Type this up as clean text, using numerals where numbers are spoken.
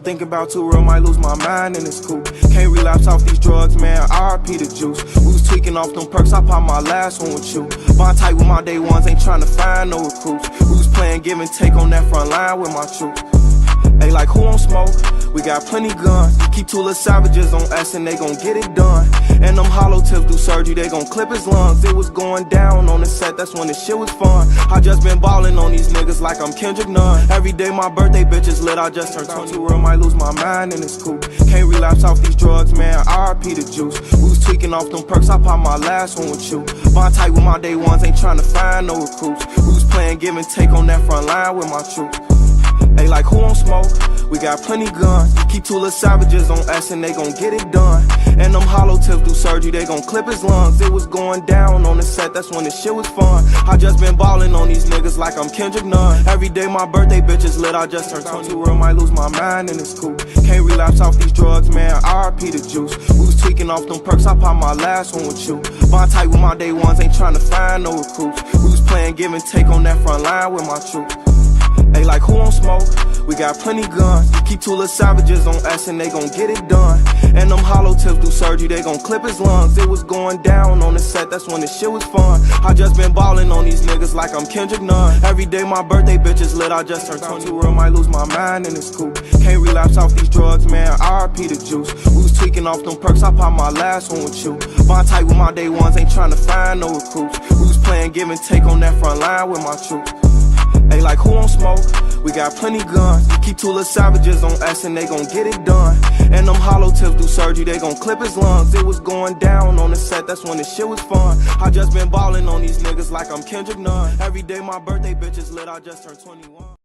Thinking about too real, might lose my mind in this coupe. Can't relapse off these drugs, man, RP the juice. We was tweaking off them perks, I popped my last one with you. Bond tight with my day ones, ain't trying to find no recruits. We was playing give and take on that front line with my troops. They like, who on smoke? We got plenty guns. Keep two little savages on us and they gon' get it done. And them hollow tips do surgery, they gon' clip his lungs. It was going down on the set, that's when the shit was fun. I just been ballin' on these niggas like I'm Kendrick Nunn. Every day my birthday bitches lit, I just turned 22. Real, might lose my mind in this coupe. Can't relapse off these drugs, man, RP the juice. We was tweaking off them perks, I popped my last one with you. Bond tight with my day ones, ain't trying to find no recruits. We was playing give and take on that front line with my troops. They like, who on smoke? We got plenty guns. Keep two little savages on us and they gon' get it done. And them hollow tips do surgery, they gon' clip his lungs. It was going down on the set, that's when the shit was fun. I just been ballin' on these niggas like I'm Kendrick Nunn. Every day my birthday bitches lit, I just turned 22. Real, might lose my mind in this coupe. Can't relapse off these drugs, man, RP the juice. We was tweaking off them perks, I popped my last one with you. Bond tight with my day ones, ain't trying to find no recruits. We was playing give and take on that front line with my troops. They like, who on smoke? We got plenty guns. Keep two little savages on us and they gon' get it done. And them hollow tips do surgery, they gon' clip his lungs. It was going down on the set, that's when the shit was fun. I just been ballin' on these niggas like I'm Kendrick Nunn. Every day my birthday bitches lit, I just turned 22. Real, might lose my mind in this coupe. Can't relapse off these drugs, man, RP the juice. We was tweaking off them perks, I popped my last one with you. Bond tight with my day ones, ain't trying to find no recruits. We was playing give and take on that front line with my troops. They like, who on smoke? We got plenty guns. Keep two little savages on us and they gon' get it done. And them hollow tips do surgery, they gon' clip his lungs. It was going down on the set, that's when the shit was fun. I just been ballin' on these niggas like I'm Kendrick Nunn. Every day my birthday bitches lit, I just turned 21.